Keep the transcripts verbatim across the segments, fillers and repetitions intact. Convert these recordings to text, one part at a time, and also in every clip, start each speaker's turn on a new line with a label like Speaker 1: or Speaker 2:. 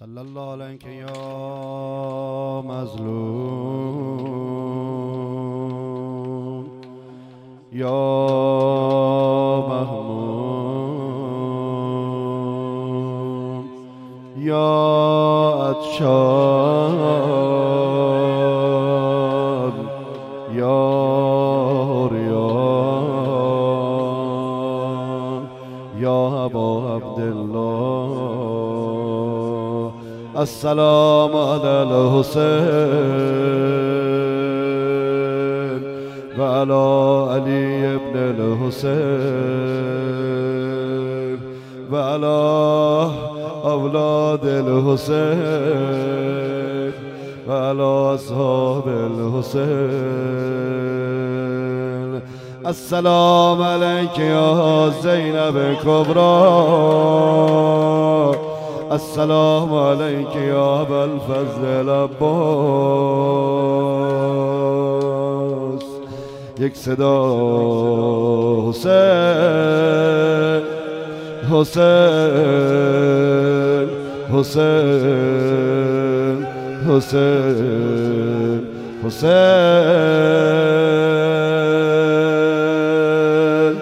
Speaker 1: صلی الله علیک یا مظلوم یا مهموم یا عطشان یا ریان یا ابا عبدالله السلام علی الحسین و علی علی ابن الحسین و علی اولاد الحسین و علی اصحاب الحسین. السلام علیک یا زینب کبری، السلام علیک یا ابوالفضل عباس. یک صدا حسین حسین حسین حسین حسین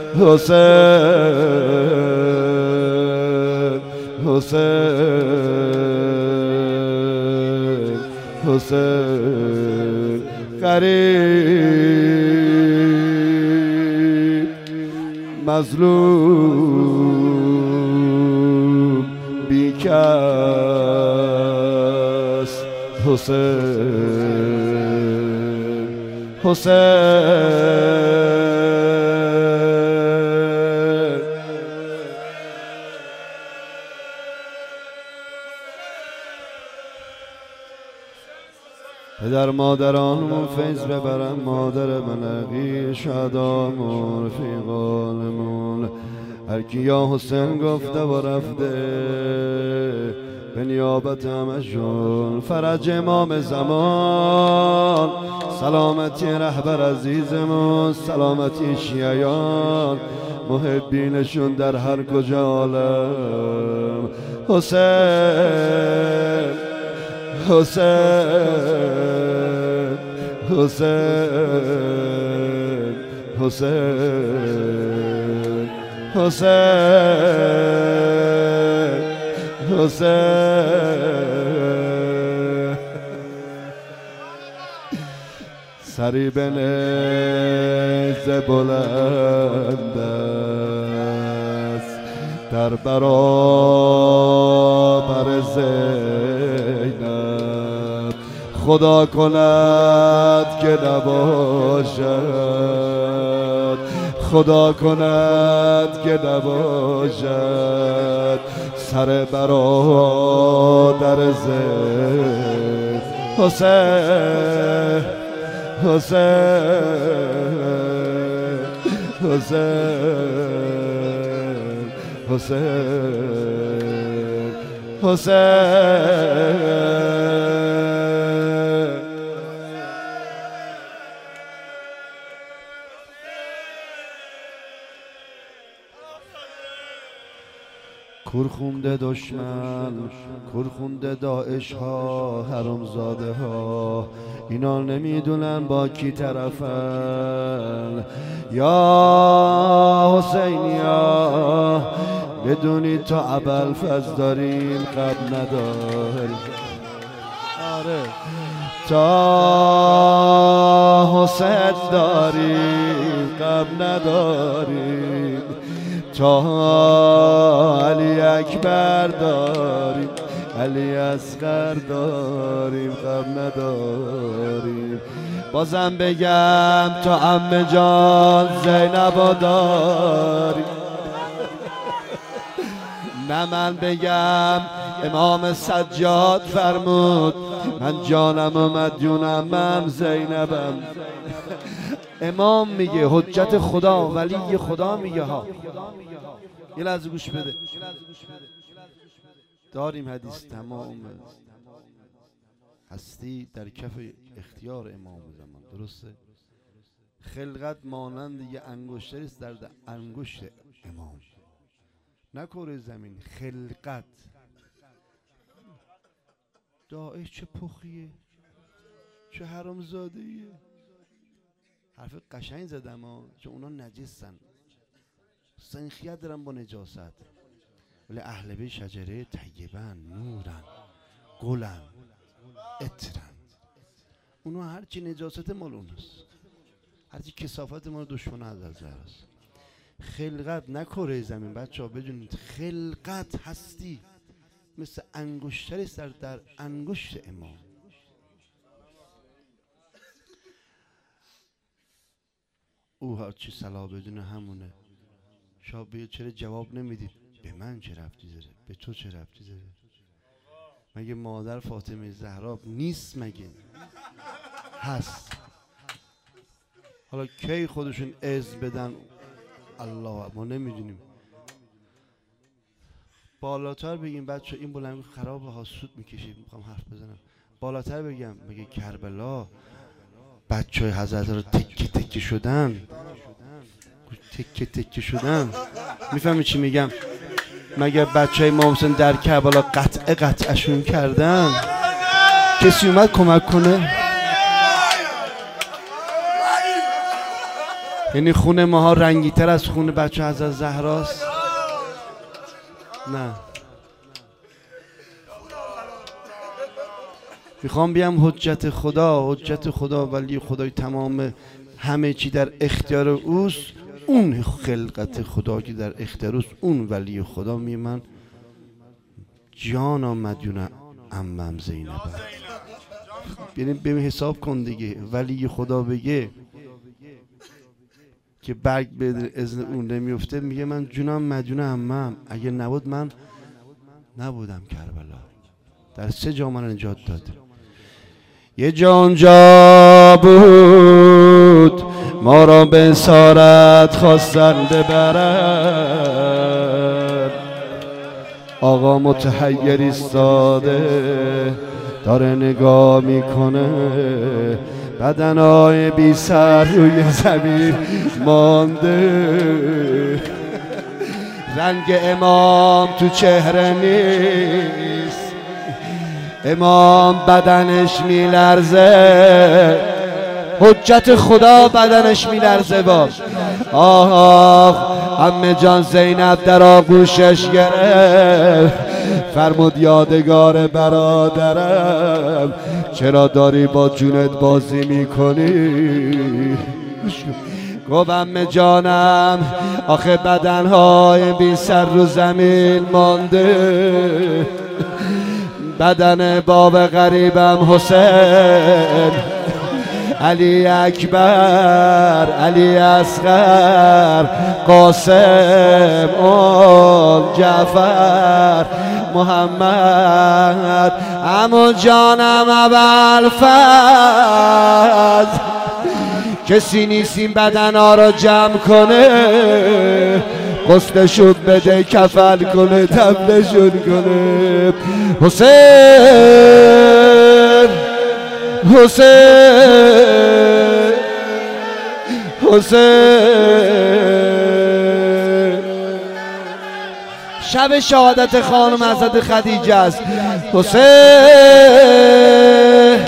Speaker 1: حسین حسین حسین غریب مظلوم بیکس حسین حسین. پدر مادرانمون فیض ببرن، مادر منقی شهدامون رفیقانمون، هر کی یا حسین گفته و رفته به نیابت همشون. فرج امام زمان، سلامتی رهبر عزیزمون، سلامتی شیعیان محبینشون در هر کجا عالم. حسین حسین حسین حسین حسین حسین. سری به نیزه بلند است در برابر زینب، خدا کند که نباشد، خدا کند که نباشد سر برادر زین. حسین حسین حسین حسین حسین. کور خونده دشمن، کور خونده داعش ها، حرامزاده ها، اینا نمیدونن با کی طرفن. یا حسینیا بدونی تا ابوالفضل داریم قبل نداریم. آره تا حسین داریم قبل نداریم، تا علی اکبر داریم، علی اصغر داریم غم نداریم. بازم بگم تا عمه جان زینبا داریم. نه من بگم امام سجاد فرمود من جانم و مدیونم من زینبم. امام میگه، حجت خدا ولی خدا میگه ها. یه لحظه گوش بده، داریم حدیث تمام هستی در کف اختیار امام زمان، درسته؟ خلقت مانند یه انگشتری است در انگشت امام، نه کره زمین، خلقت. داعش چه پخیه، چه حرامزاده ایه. حرف قشنگ زدم ها، چون اونا نجسن، سنخیت دارن با نجاست، ولی اهل بیت شجره طیبن، نورن، گلن، عطرن. اونا هرچی نجاست مال اوناست، هرچی کثافت مال دشمن حضرت زهراست. خلقت نه کره زمین بچه ها بدونید، خلقت هستی مثل انگشتری سر در انگشت امام. او هرچی صلاح بدونه همونه. شاب بگه چرا جواب نمیدید؟ به من چه ربطی داره؟ به تو چه ربطی داره؟ مگه مادر فاطمه زهرا نیست؟ مگه هست؟ حالا کی خودشون عز بدن الله ما نمیدونیم. بالاتر بگیم بچه این بلند خرابه ها، سود میکشید. میخوام حرف بزنم بالاتر بگم، مگه کربلا بچه های حضرت رو تکه تکه شدن، تکه تکه شدن. میفهمی چی میگم؟ مگه بچه های امام حسین در کربلا قطعه قطعشون کردن؟ کسی اومد کمک کنه؟ یعنی خون ماها رنگی تر از خون بچه حضرت زهراست؟ نه. میخوام بیام حجت خدا، حجت خدا ولی خدای تمام همه چی در اختیار اوست. اون خلقت خدا که در اختیار اوست، اون ولی خدا. می من جانا مدیون عمم زینب. یعنی ببین حساب کن دیگه، ولی خدا بگه که برگ به اذن اون نمیفته، میگه من جونم مدیون عمم. اگه نبود من نبودم کربلا. در سه جا من نجات داد. یه جا اونجا بود ما را به اسارت خواستن ببرن، آقا متحیر ایستاده داره نگاه میکنه، بدنهای بی سر روی زمین مانده، رنگ امام تو چهره نیست، امام بدنش میلرزه، حجت خدا بدنش میلرزه. با آه آه عمه جان زینب در آغوشش گرفت، فرمود یادگار برادرم چرا داری با جونت بازی میکنی؟ گفت عمه جانم آخه بدنهای بی سر رو زمین مانده، بدن باب غریبم حسین، علی اکبر، علی اصغر، قاسم، اول جعفر، محمد، عمو جانم ابوالفضل، کسی نیست این بدنها رو جمع کنه، غسلشون بده کفن کنه تبلشون کنه. حسین حسین حسین شب شهادت خانم حضرت خدیجه است. حسین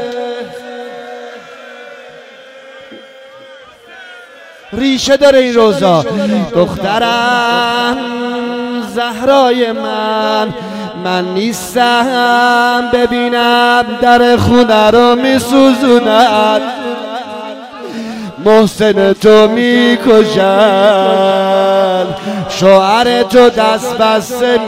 Speaker 1: ریشه داره این روزا. دخترم زهرای من، من نیستم ببینم در خونه رو میسوزونن، محسن تو میکشن، شوهر تو دست بسته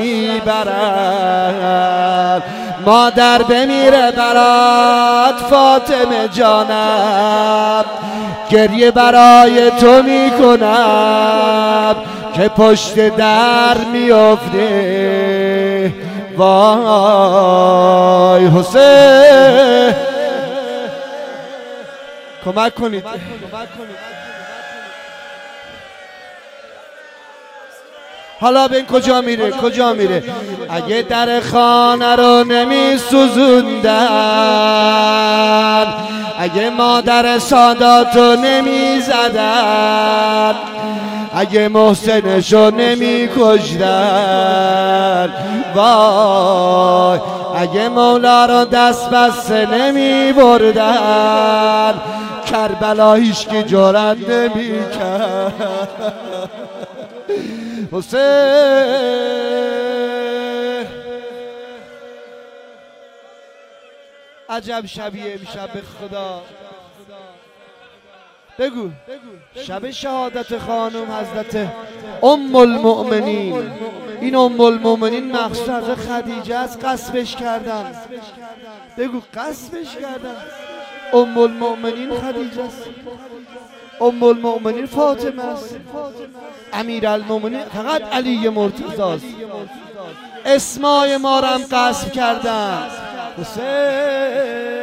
Speaker 1: میبرن، مادر بمیره برات فاطمه جانم، گریه برای تو میکنم که پشت در میافته. وای حسین کمک کنید. حالا ببین کجا میره کجا میره. اگه در خانه رو نمی سوزوندن، اگه مادر ساداتو نمی زدن، اگه محسنشو نمی کشدن، وای اگه مولا رو دست بسته نمی بردن، کربلا هیچ کی جرأت نمی کرد. حسین عجب شبیه امشب به خدا. بگو شب شهادت خانم حضرت ام المؤمنین. این ام المؤمنین مخصوص از خدیجه است، غصبش کردن. بگو غصبش کردن. ام المؤمنین خدیجه است، ام المؤمنین فاطمه است، امیر المؤمنین فقط علی مرتضی است. اسمای ما را هم غصب کردن. حسین